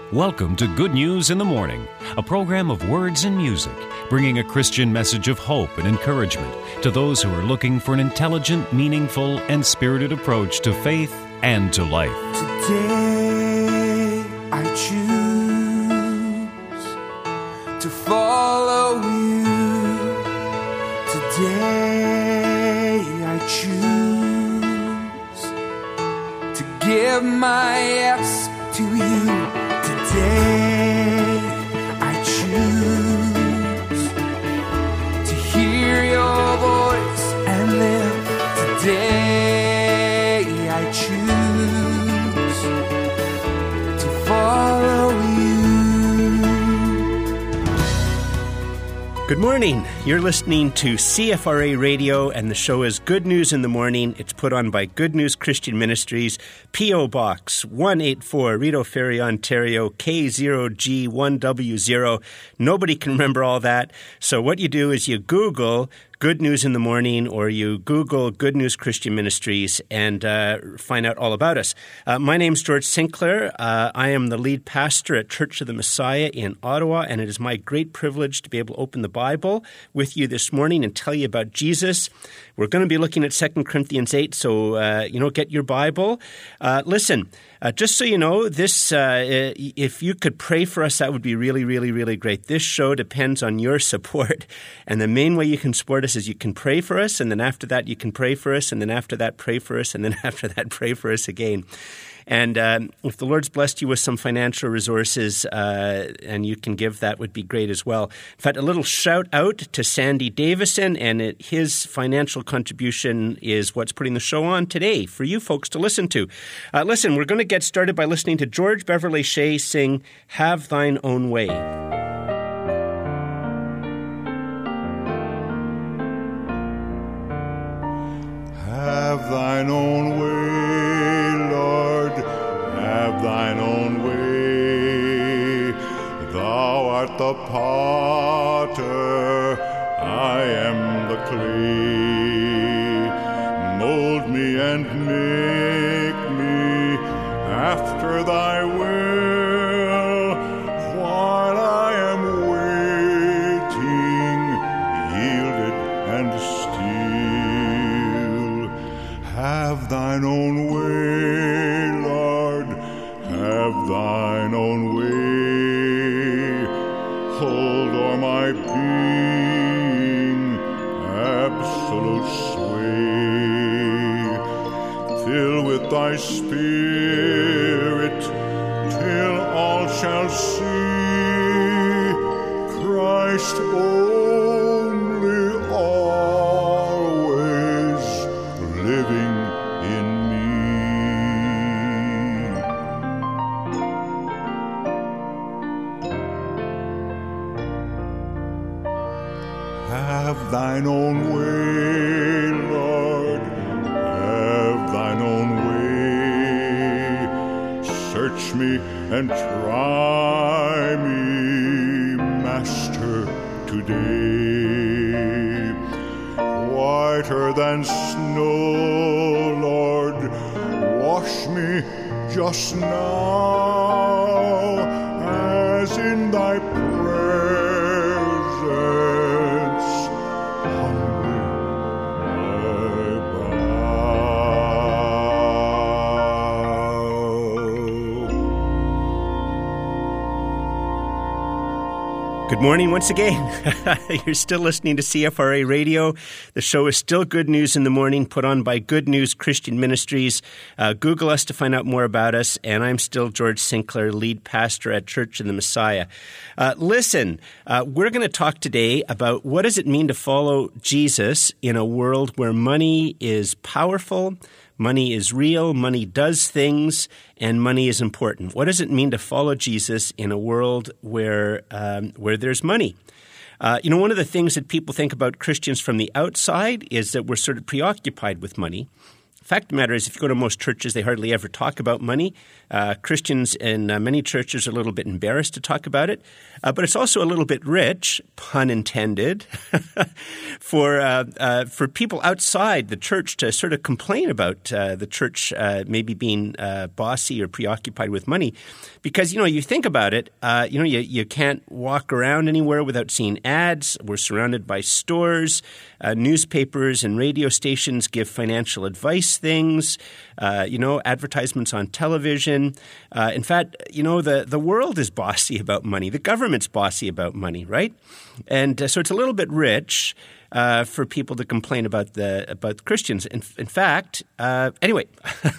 Welcome to Good News in the Morning, a program of words and music, bringing a Christian message of hope and encouragement to those who are looking for an intelligent, meaningful, and spirited approach to faith and to life. Today I choose to follow you. Today I choose to give my yes to you. Today I choose to hear your voice and live. Today I choose to follow you. Good morning. You're listening to CFRA Radio, and the show is Good News in the Morning. It's put on by Good News Christian Ministries, P.O. Box 184, Rideau Ferry, Ontario, K0G1W0. Nobody can remember all that. So what you do is you Google Good News in the Morning, or you Google Good News Christian Ministries and find out all about us. My name's George Sinclair. I am the lead pastor at Church of the Messiah in Ottawa, and it is my great privilege to be able to open the Bible with you this morning and tell you about Jesus. We're going to be looking at 2 Corinthians 8, so, get your Bible. Listen, just so you know, this, if you could pray for us, that would be really, really, really great. This show depends on your support, and the main way you can support us is you can pray for us, and then after that you can pray for us, and then after that pray for us, and then after that pray for us again. And if the Lord's blessed you with some financial resources and you can give, that would be great as well. In fact, a little shout out to Sandy Davison, and his financial contribution is what's putting the show on today for you folks to listen to. Listen, we're going to get started by listening to George Beverly Shea sing Have Thine Own Way. Have thine own way, Lord, have thine own way. Thou art the potter, I am the clay. Mold me and make me after thy will, while I am waiting, yielded and still. Have thine own way, Lord, have thine own way. Hold o'er my being, absolute sway. Fill with thy spirit, till all shall see Christ only, always living in me. Have thine own way, Lord, have thine own way. Search me and try me, Master, today. Whiter than snow, Lord, wash me just now, as in thy presence humbly I bow. Good morning once again. You're still listening to CFRA Radio. The show is still Good News in the Morning, put on by Good News Christian Ministries. Google us to find out more about us. And I'm still George Sinclair, lead pastor at Church of the Messiah. Listen, we're going to talk today about what does it mean to follow Jesus in a world where money is powerful, money is real, money does things, and money is important. What does it mean to follow Jesus in a world where there's money? One of the things that people think about Christians from the outside is that we're sort of preoccupied with money. fact of the matter is, if you go to most churches, they hardly ever talk about money. Christians in many churches are a little bit embarrassed to talk about it. But it's also a little bit rich, pun intended, for people outside the church to sort of complain about the church maybe being bossy or preoccupied with money. Because, you think about it, you can't walk around anywhere without seeing ads. We're surrounded by stores. Newspapers and radio stations give financial advice things, advertisements on television. In fact, the world is bossy about money. The government's bossy about money, right? And so it's a little bit rich for people to complain about Christians. In fact, anyway,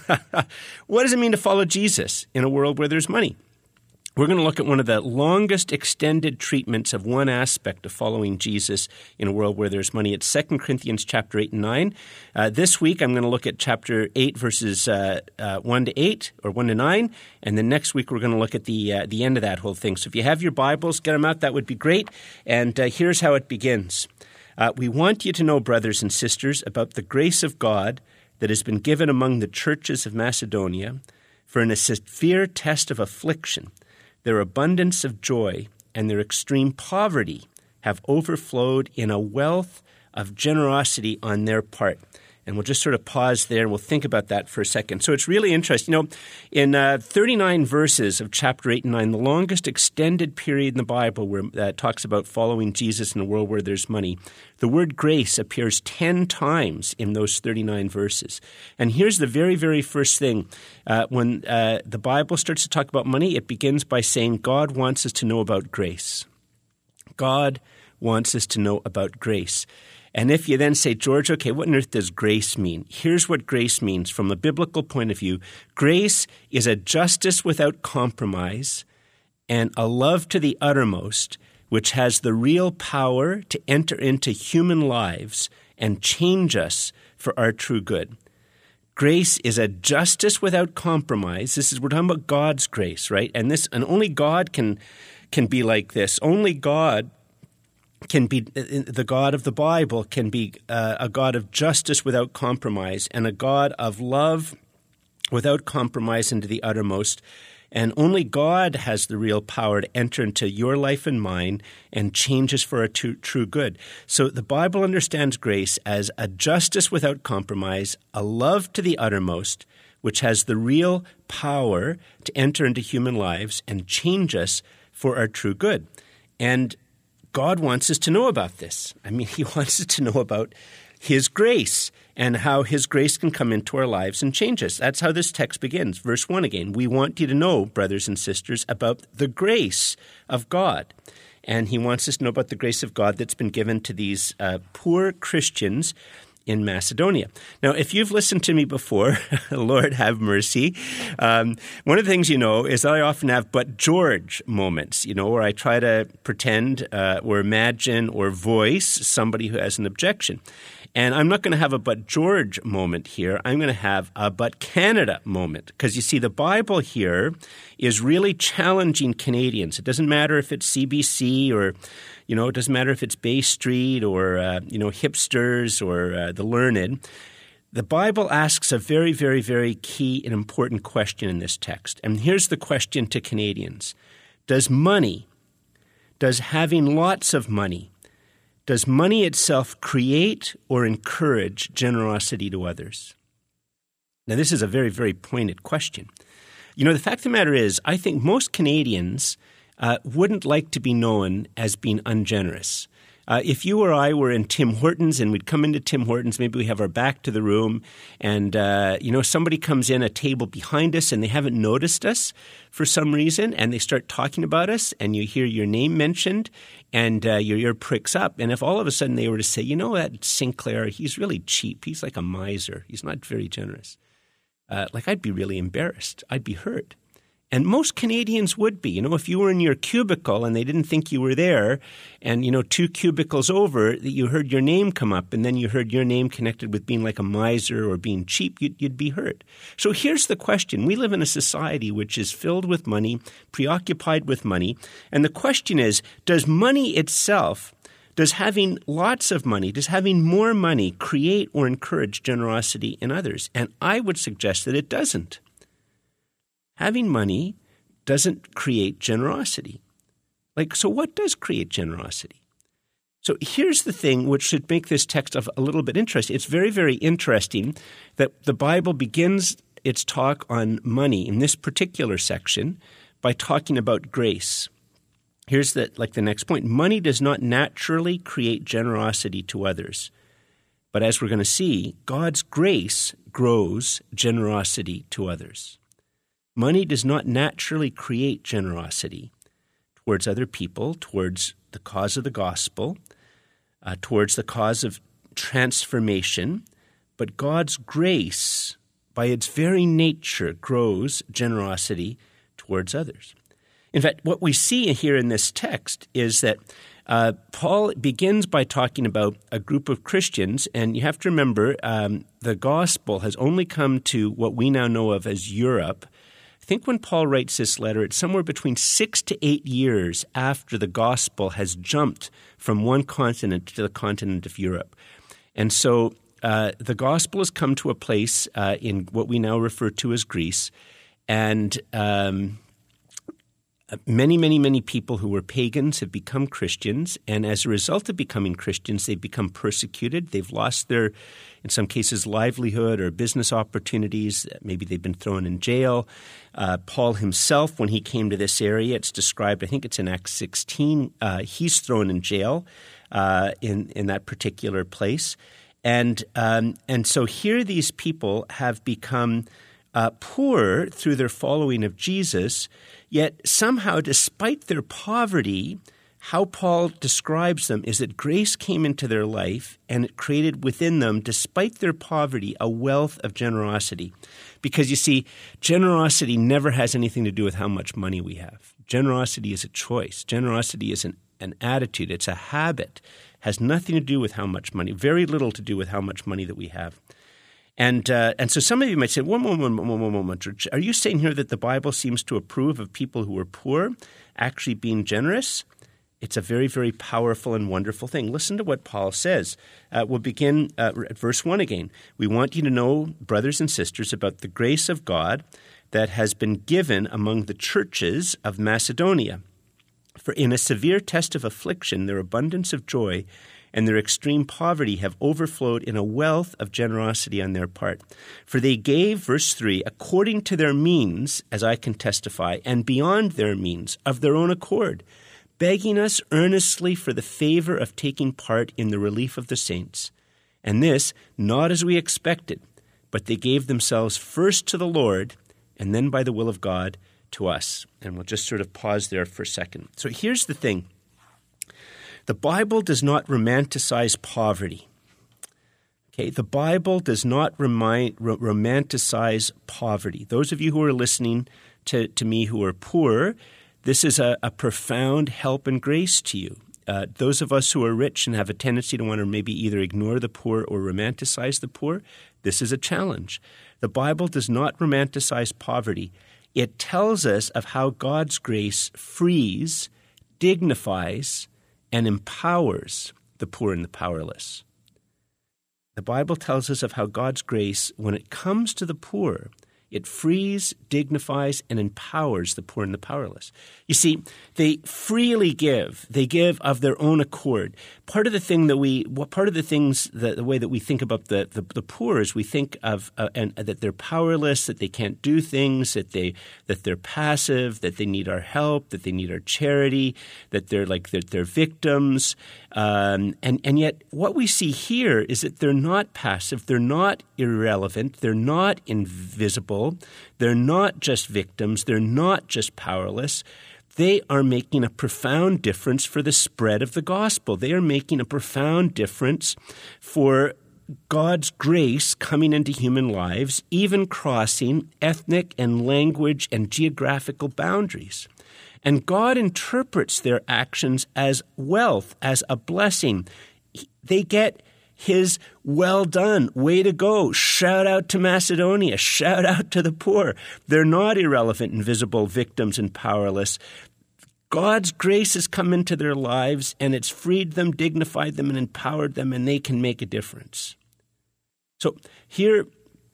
what does it mean to follow Jesus in a world where there's money? We're going to look at one of the longest extended treatments of one aspect of following Jesus in a world where there's money. It's 2 Corinthians chapter 8 and 9. This week, I'm going to look at chapter 8, verses 1 to 8, or 1 to 9. And then next week, we're going to look at the end of that whole thing. So if you have your Bibles, get them out. That would be great. And here's how it begins. We want you to know, brothers and sisters, about the grace of God that has been given among the churches of Macedonia, for in a severe test of affliction, their abundance of joy and their extreme poverty have overflowed in a wealth of generosity on their part. And we'll just sort of pause there and we'll think about that for a second. So it's really interesting. In 39 verses of chapter 8 and 9, the longest extended period in the Bible where it talks about following Jesus in a world where there's money, the word grace appears 10 times in those 39 verses. And here's the very, very first thing. When the Bible starts to talk about money, it begins by saying God wants us to know about grace. God wants us to know about grace. And if you then say, George, okay, what on earth does grace mean? Here's what grace means from a biblical point of view. Grace is a justice without compromise and a love to the uttermost, which has the real power to enter into human lives and change us for our true good. Grace is a justice without compromise. We're talking about God's grace, right? And only God can be like this. Only God can be, the God of the Bible can be a God of justice without compromise and a God of love without compromise into the uttermost. And only God has the real power to enter into your life and mine and change us for a true good. So the Bible understands grace as a justice without compromise, a love to the uttermost, which has the real power to enter into human lives and change us for our true good. And God wants us to know about this. I mean, he wants us to know about his grace and how his grace can come into our lives and change us. That's how this text begins. Verse 1 again. We want you to know, brothers and sisters, about the grace of God. And he wants us to know about the grace of God that's been given to these poor Christians in Macedonia. Now, if you've listened to me before, Lord have mercy, one of the things you know is that I often have but George moments, where I try to pretend or imagine or voice somebody who has an objection. And I'm not going to have a but George moment here. I'm going to have a but Canada moment. Because you see, the Bible here is really challenging Canadians. It doesn't matter if it's CBC or it doesn't matter if it's Bay Street or, hipsters or the learned. The Bible asks a very, very, very key and important question in this text. And here's the question to Canadians. Does having lots of money, does money itself create or encourage generosity to others? Now, this is a very, very pointed question. The fact of the matter is, I think most Canadians wouldn't like to be known as being ungenerous. If you or I were in Tim Hortons and we'd come into Tim Hortons, maybe we have our back to the room and, somebody comes in a table behind us and they haven't noticed us for some reason and they start talking about us and you hear your name mentioned and your ear pricks up. And if all of a sudden they were to say, that Sinclair, he's really cheap. He's like a miser. He's not very generous. I'd be really embarrassed. I'd be hurt. And most Canadians would be. If you were in your cubicle and they didn't think you were there and, 2 cubicles over, you heard your name come up and then you heard your name connected with being like a miser or being cheap, you'd be hurt. So here's the question. We live in a society which is filled with money, preoccupied with money. And the question is, does money itself, Does having lots of money, does having more money create or encourage generosity in others? And I would suggest that it doesn't. Having money doesn't create generosity. So what does create generosity? So here's the thing which should make this text a little bit interesting. It's very, very interesting that the Bible begins its talk on money in this particular section by talking about grace. Here's the next point. Money does not naturally create generosity to others. But as we're going to see, God's grace grows generosity to others. Money does not naturally create generosity towards other people, towards the cause of the gospel, towards the cause of transformation. But God's grace, by its very nature, grows generosity towards others. In fact, what we see here in this text is that Paul begins by talking about a group of Christians, and you have to remember the gospel has only come to what we now know of as Europe. I think when Paul writes this letter, it's somewhere between 6 to 8 years after the gospel has jumped from one continent to the continent of Europe. And so the gospel has come to a place in what we now refer to as Greece, and many people who were pagans have become Christians, and as a result of becoming Christians, they've become persecuted. They've lost their, in some cases, livelihood or business opportunities. Maybe they've been thrown in jail. Paul himself, when he came to this area, it's described, I think it's in Acts 16, he's thrown in jail in that particular place. And so here these people have become poor through their following of Jesus, yet somehow, despite their poverty, how Paul describes them is that grace came into their life and it created within them, despite their poverty, a wealth of generosity. Because you see, generosity never has anything to do with how much money we have. Generosity is a choice. Generosity is an attitude. It's a habit. It has nothing to do with how much money, very little to do with how much money that we have. And so some of you might say, one moment, are you saying here that the Bible seems to approve of people who are poor actually being generous? It's a very, very powerful and wonderful thing. Listen to what Paul says. We'll begin at verse 1 again. We want you to know, brothers and sisters, about the grace of God that has been given among the churches of Macedonia. For in a severe test of affliction, their abundance of joy and their extreme poverty have overflowed in a wealth of generosity on their part. For they gave, verse 3, according to their means, as I can testify, and beyond their means, of their own accord, begging us earnestly for the favor of taking part in the relief of the saints. And this, not as we expected, but they gave themselves first to the Lord, and then by the will of God to us. And we'll just sort of pause there for a second. So here's the thing. The Bible does not romanticize poverty. Okay, the Bible does not romanticize poverty. Those of you who are listening to me who are poor, this is a profound help and grace to you. Those of us who are rich and have a tendency to want to maybe either ignore the poor or romanticize the poor, this is a challenge. The Bible does not romanticize poverty. It tells us of how God's grace frees, dignifies, and empowers the poor and the powerless. The Bible tells us of how God's grace, when it comes to the poor, it frees, dignifies, and empowers the poor and the powerless. You see, they freely give. They give of their own accord. The way that we think about the poor is we think of and that they're powerless, that they can't do things, that they're passive, that they need our help, that they need our charity, that they're victims. And yet what we see here is that they're not passive, they're not irrelevant, they're not invisible, they're not just victims, they're not just powerless. They are making a profound difference for the spread of the gospel. They are making a profound difference for God's grace coming into human lives, even crossing ethnic and language and geographical boundaries. And God interprets their actions as wealth, as a blessing. They get His well done, way to go, shout out to Macedonia, shout out to the poor. They're not irrelevant, invisible victims and powerless. God's grace has come into their lives, and it's freed them, dignified them, and empowered them, and they can make a difference. So here's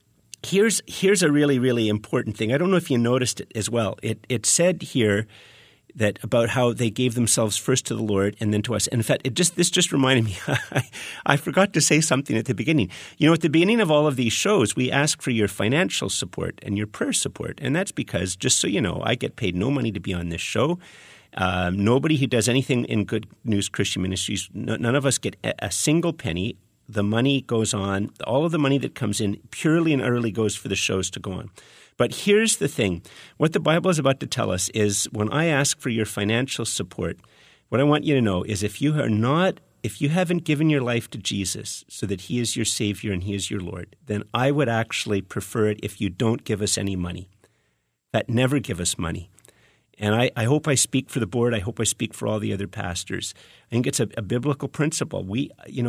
a really, really important thing. I don't know if you noticed it as well. It said here that about how they gave themselves first to the Lord and then to us. And in fact, this just reminded me, I forgot to say something at the beginning. You know, at the beginning of all of these shows, we ask for your financial support and your prayer support. And that's because, just so you know, I get paid no money to be on this show. Nobody who does anything in Good News Christian Ministries, none of us get a single penny. The money goes on. All of the money that comes in purely and utterly goes for the shows to go on. But here's the thing. What the Bible is about to tell us is when I ask for your financial support, what I want you to know is if you haven't given your life to Jesus so that he is your Savior and he is your Lord, then I would actually prefer it if you don't give us any money. That never give us money. And I hope I speak for the board. I hope I speak for all the other pastors. I think it's a biblical principle. We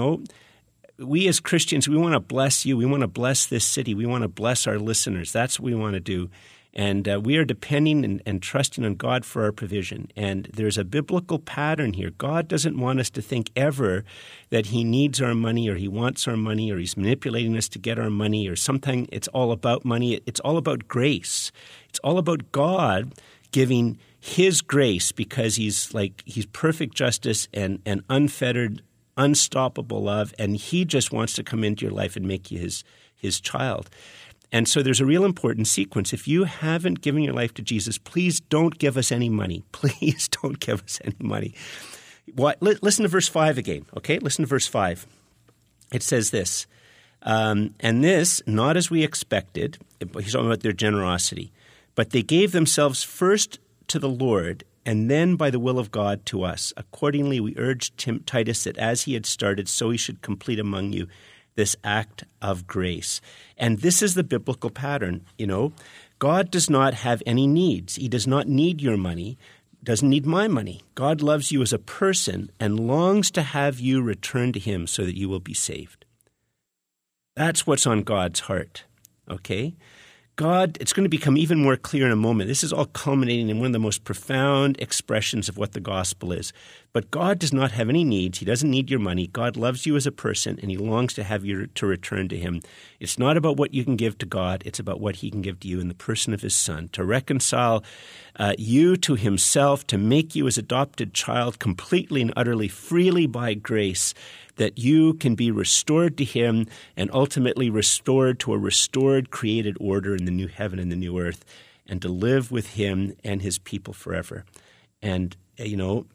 as Christians, we want to bless you. We want to bless this city. We want to bless our listeners. That's what we want to do. And we are depending and trusting on God for our provision. And there's a biblical pattern here. God doesn't want us to think ever that he needs our money or he wants our money or he's manipulating us to get our money or something. It's all about money. It's all about grace. It's all about God giving his grace because he's perfect justice and unfettered, unstoppable love, and he just wants to come into your life and make you his child. And so there's a real important sequence. If you haven't given your life to Jesus, please don't give us any money. Please don't give us any money. Listen to verse 5 again, okay? Listen to verse 5. It says this, and this, not as we expected, he's talking about their generosity, but they gave themselves first to the Lord and then by the will of God to us. Accordingly, we urged Titus that as he had started, so he should complete among you this act of grace. And this is the biblical pattern. You know, God does not have any needs. He does not need your money, doesn't need my money. God loves you as a person and longs to have you return to him so that you will be saved. That's what's on God's heart, okay? God, it's going to become even more clear in a moment. This is all culminating in one of the most profound expressions of what the gospel is. But God does not have any needs. He doesn't need your money. God loves you as a person, and he longs to have you to return to him. It's not about what you can give to God. It's about what he can give to you in the person of his Son, to reconcile you to himself, to make you his adopted child completely and utterly, freely by grace, that you can be restored to him and ultimately restored to a restored created order in the new heaven and the new earth, and to live with him and his people forever. And, you know,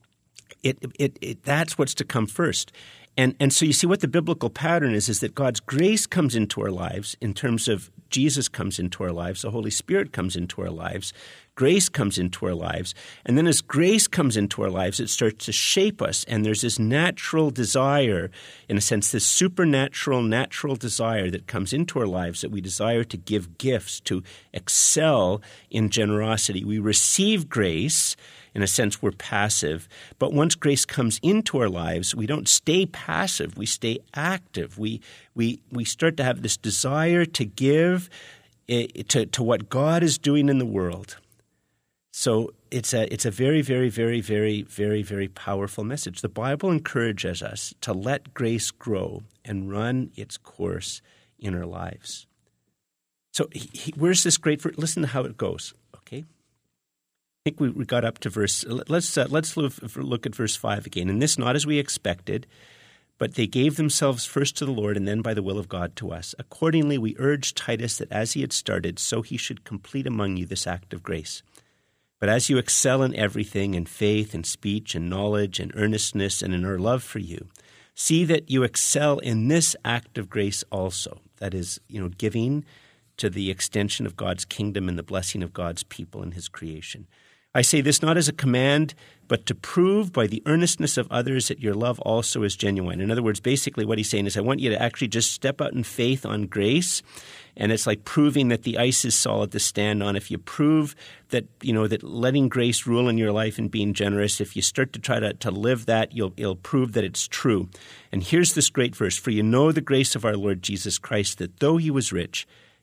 that's what's to come first. And so you see what the biblical pattern is that God's grace comes into our lives in terms of Jesus comes into our lives, the Holy Spirit comes into our lives, grace comes into our lives, and then as grace comes into our lives, it starts to shape us, and there's this natural desire, in a sense, this supernatural, natural desire that comes into our lives that we desire to give gifts, to excel in generosity. We receive grace. In a sense, we're passive. But once grace comes into our lives, we don't stay passive. We stay active. We start to have this desire to give to what God is doing in the world. So it's a very, very, very, very, very, very powerful message. The Bible encourages us to let grace grow and run its course in our lives. So where's this great? Listen to how it goes. Okay. I think we got up to verse. Let's look at verse 5 again. And this, not as we expected, but they gave themselves first to the Lord and then by the will of God to us. Accordingly, we urged Titus that as he had started, so he should complete among you this act of grace. But as you excel in everything, in faith and speech and knowledge and earnestness and in our love for you, see that you excel in this act of grace also. That is, giving to the extension of God's kingdom and the blessing of God's people and his creation. I say this not as a command, but to prove by the earnestness of others that your love also is genuine. In other words, basically what he's saying is I want you to actually just step out in faith on grace, and it's like proving that the ice is solid to stand on. If you prove that, that letting grace rule in your life and being generous, if you start to try to live that, you'll prove that it's true. And here's this great verse, for you know the grace of our Lord Jesus Christ, that though he was rich,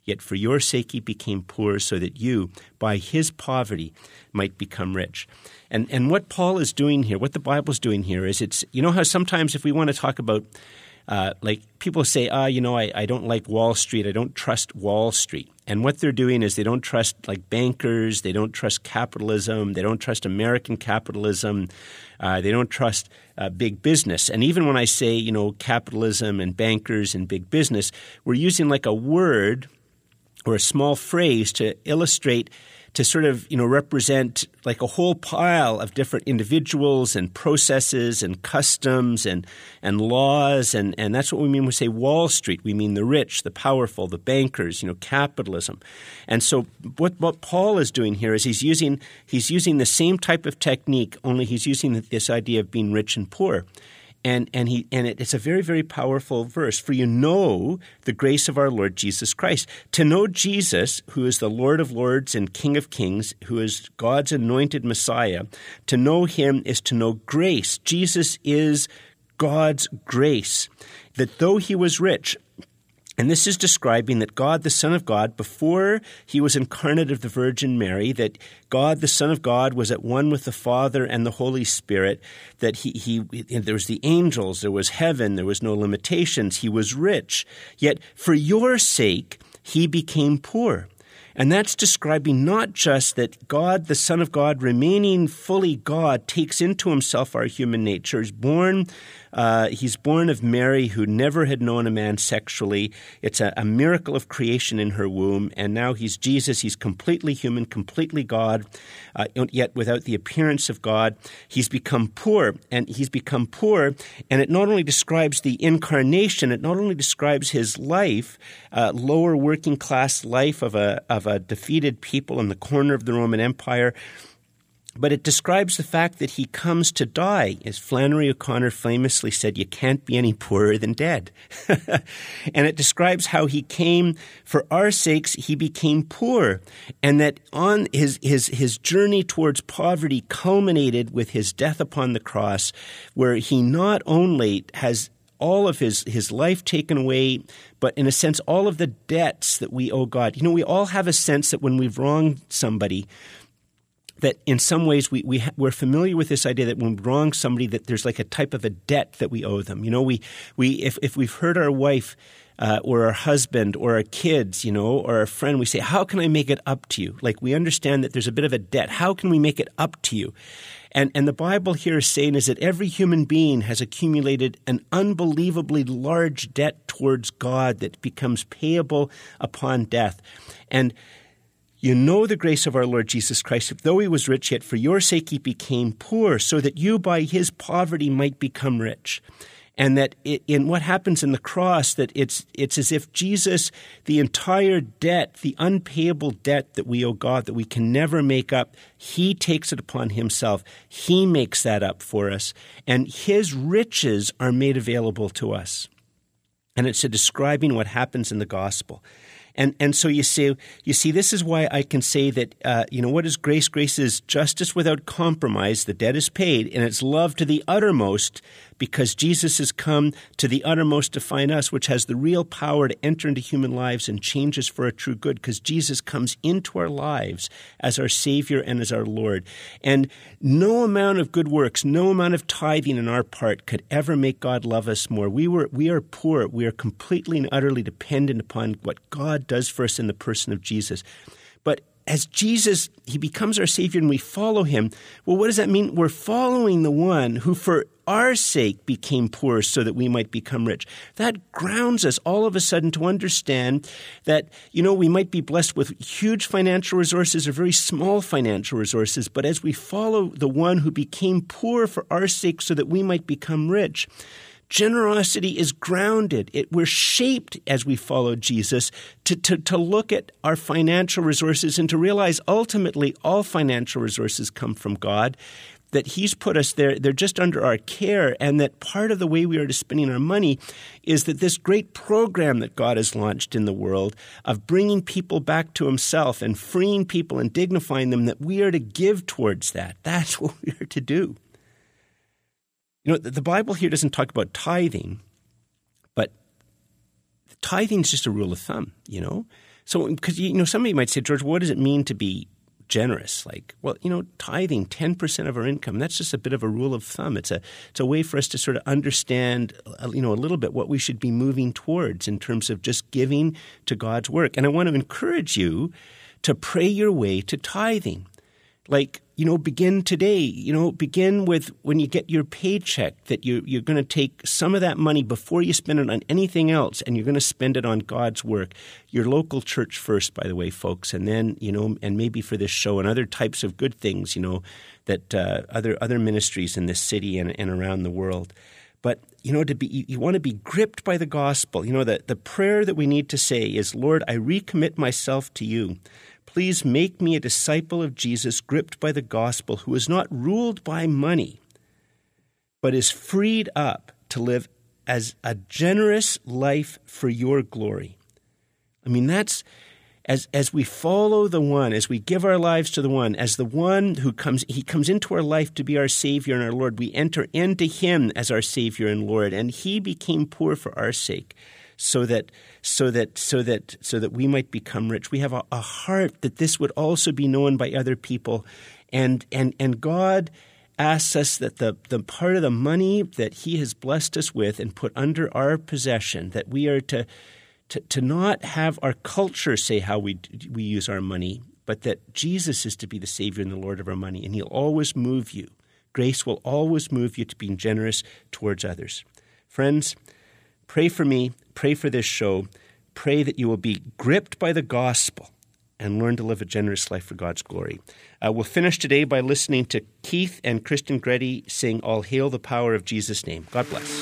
yet for your sake he became poor, so that you, by his poverty, might become rich. And what Paul is doing here, what the Bible is doing here is it's, you know how sometimes if we want to talk about, like people say, I don't like Wall Street, I don't trust Wall Street. And what they're doing is they don't trust like bankers, they don't trust capitalism, they don't trust American capitalism, they don't trust big business. And even when I say, capitalism and bankers and big business, we're using like a word or a small phrase to illustrate, to sort of, represent like a whole pile of different individuals and processes and customs and laws. And that's what we mean when we say Wall Street. We mean the rich, the powerful, the bankers, capitalism. And so what Paul is doing here is he's using the same type of technique, only he's using this idea of being rich and poor. And it's a very, very powerful verse. For you know the grace of our Lord Jesus Christ. To know Jesus, who is the Lord of lords and King of kings, who is God's anointed Messiah, to know him is to know grace. Jesus is God's grace. That though he was rich, and this is describing that God, the Son of God, before he was incarnate of the Virgin Mary, that God, the Son of God, was at one with the Father and the Holy Spirit, that there was the angels, there was heaven, there was no limitations, he was rich. Yet for your sake, he became poor. And that's describing not just that God, the Son of God, remaining fully God, takes into himself our human nature. He's born of Mary, who never had known a man sexually. It's a miracle of creation in her womb. And now he's Jesus. He's completely human, completely God, yet without the appearance of God. He's become poor. And it not only describes the incarnation, it not only describes his life, lower working class life of a defeated people in the corner of the Roman Empire, but it describes the fact that he comes to die. As Flannery O'Connor famously said, you can't be any poorer than dead. And it describes how he came, for our sakes, he became poor. And that on his journey towards poverty culminated with his death upon the cross, where he not only has all of his life taken away, but in a sense, all of the debts that we owe God. We all have a sense that when we've wronged somebody, that in some ways we're familiar with this idea that when we wrong somebody, that there's like a type of a debt that we owe them. If we've hurt our wife or our husband or our kids, or our friend, we say, how can I make it up to you? Like we understand that there's a bit of a debt. How can we make it up to you? And the Bible here is saying is that every human being has accumulated an unbelievably large debt towards God that becomes payable upon death. And you know the grace of our Lord Jesus Christ, though he was rich, yet for your sake he became poor, so that you by his poverty might become rich. And that in what happens in the cross, that it's as if Jesus, the entire debt, the unpayable debt that we owe God, that we can never make up, he takes it upon himself. He makes that up for us. And his riches are made available to us. And it's describing what happens in the gospel. And so you see, this is why I can say that, what is grace? Grace is justice without compromise. The debt is paid, and it's love to the uttermost, because Jesus has come to the uttermost to find us, which has the real power to enter into human lives and change us for a true good, because Jesus comes into our lives as our Savior and as our Lord. And no amount of good works, no amount of tithing on our part could ever make God love us more. We are poor. We are completely and utterly dependent upon what God does for us in the person of Jesus. But as Jesus, he becomes our Savior and we follow him, well, what does that mean? We're following the one who for our sake became poor so that we might become rich. That grounds us all of a sudden to understand that, we might be blessed with huge financial resources or very small financial resources, but as we follow the one who became poor for our sake so that we might become rich, generosity is grounded. We're shaped as we follow Jesus to look at our financial resources and to realize ultimately all financial resources come from God, that he's put us there. They're just under our care, and that part of the way we are to spending our money is that this great program that God has launched in the world of bringing people back to himself and freeing people and dignifying them, that we are to give towards that. That's what we are to do. The Bible here doesn't talk about tithing, but tithing is just a rule of thumb, So, because, somebody might say, George, what does it mean to be generous? Like, well, tithing 10% of our income, that's just a bit of a rule of thumb. It's a way for us to sort of understand, a little bit what we should be moving towards in terms of just giving to God's work. And I want to encourage you to pray your way to tithing. Like, begin today. Begin with when you get your paycheck that you're going to take some of that money before you spend it on anything else, and you're going to spend it on God's work. Your local church first, by the way, folks, and then, and maybe for this show and other types of good things, that other ministries in this city and around the world. But, you want to be gripped by the gospel. The prayer that we need to say is, Lord, I recommit myself to you. Please make me a disciple of Jesus, gripped by the gospel, who is not ruled by money, but is freed up to live as a generous life for your glory. I mean, that's as we follow the one, as we give our lives to the one, as the one who comes into our life to be our Savior and our Lord. We enter into him as our Savior and Lord, and he became poor for our sake, so that we might become rich. We have a heart that this would also be known by other people, and God asks us that the part of the money that he has blessed us with and put under our possession, that we are to not have our culture say how we use our money, but that Jesus is to be the Savior and the Lord of our money, and he'll always move you. Grace will always move you to being generous towards others. Friends, pray for me, pray for this show, pray that you will be gripped by the gospel and learn to live a generous life for God's glory. We'll finish today by listening to Keith and Kristen Greddy sing All Hail the Power of Jesus' Name. God bless.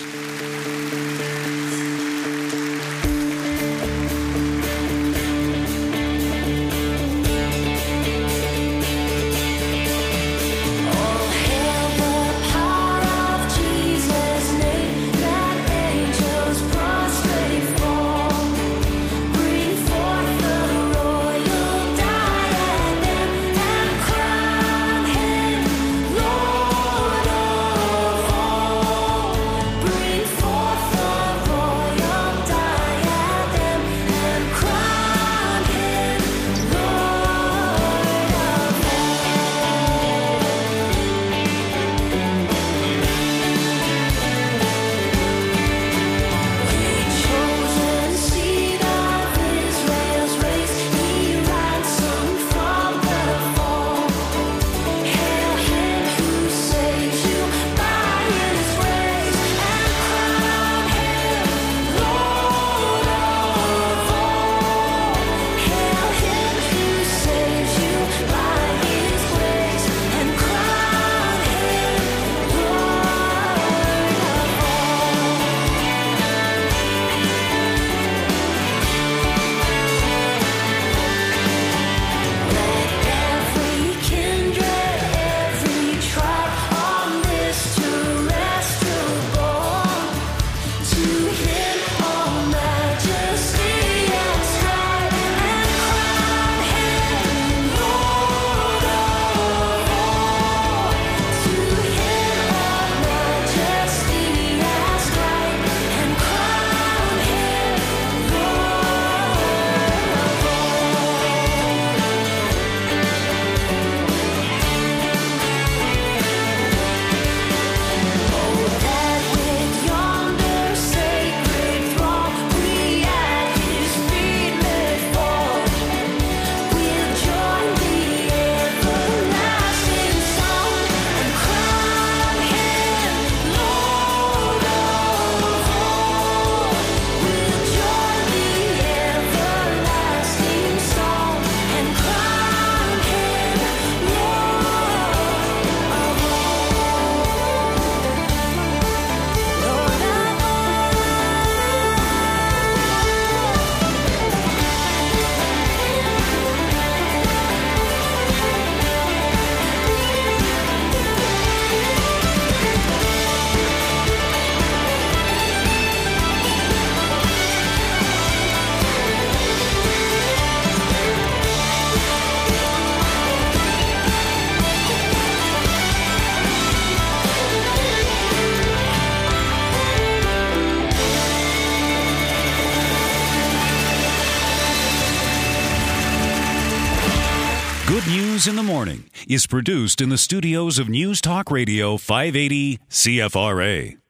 Bring Good News in the Morning is produced in the studios of News Talk Radio 580 CFRA.